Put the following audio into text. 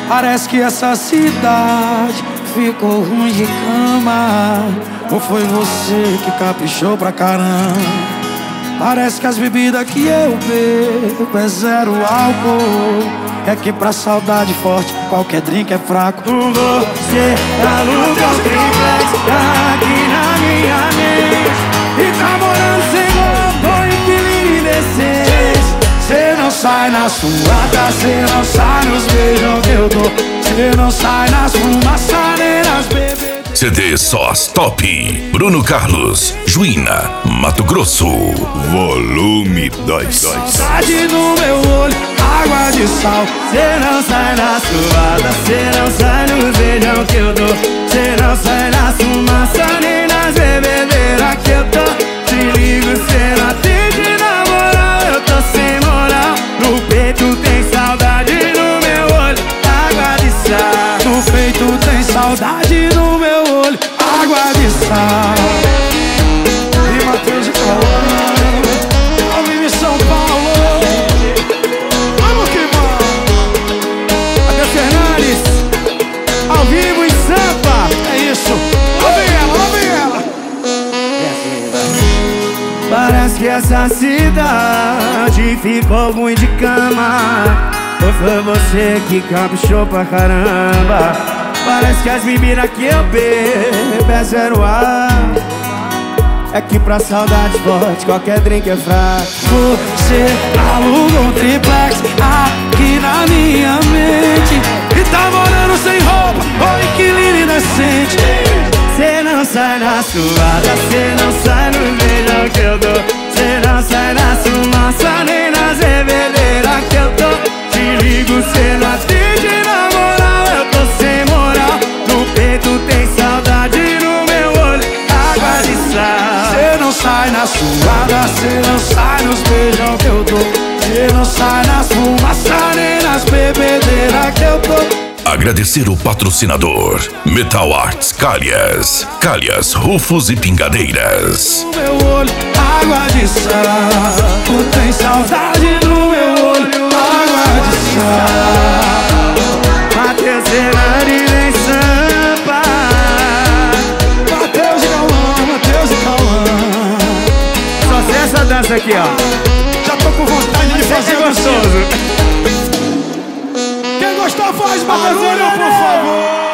Parece que essa cidade ficou ruim de cama. Ou foi você que caprichou pra caramba? Parece que as bebidas que eu bebo é zero álcool. É que pra saudade forte qualquer drink é fraco. Você aluga o triplex aqui na minha mente e tá morando sem roupa, inquilino indecente. Cê não sai na suada, cê não sai nos beijos que eu dou. Cê não sai nas fumaças nem nas bebês. CD Sós Top, Bruno Carlos, Juína, Mato Grosso. Volume 2. Saudade no meu olho, água de sal. Cê não sai na suada, cê não sai no beijão que eu dou. Cê não sai na fumaça nem nas bebedeiras que eu tô. Te ligo, cê não atende, na moral, eu tô sem moral. No peito tem saudade, no meu olho, água de sal. No peito tem saudade, no meu olho, água de sal. E Matheus de Cauã, ao vivo em São Paulo. Vamos que vamos. Até Fernandes, ao vivo em Sampa. É isso. Lá vem ela. Parece que essa cidade ficou ruim de cama. Ou foi você que caprichou pra caramba? Parece que as bebidas que eu bebo é zero ar. É que pra saudade forte qualquer drink é fraco. Você aluga um triplex aqui na minha mente e tá morando sem roupa, ou inquilino indecente. Cê não sai na suada, cê não sai no beijão que eu dou. Cê não sai na fumaça nem nas bebedeiras que eu tô. Te ligo, cê não atende, na moral, eu tô sem moral. No peito tem saudade, no meu olho, água de sal. Cê não sai na suada, cê não sai nos beijão que eu dou. Cê não sai nas fumaças nem nas bebedeiras que eu tô. Agradecer o patrocinador Metal Arts Calhas, Calhas, Rufos e Pingadeiras. No meu olho, água de sal. Tu tem saudade no meu olho, água de sal. Matheus Fernandes em Sampa. Matheus e Cauã. Só sei essa dança aqui, ó. Já tô com vontade de fazer gostoso. Quem gostou faz barulho, por favor.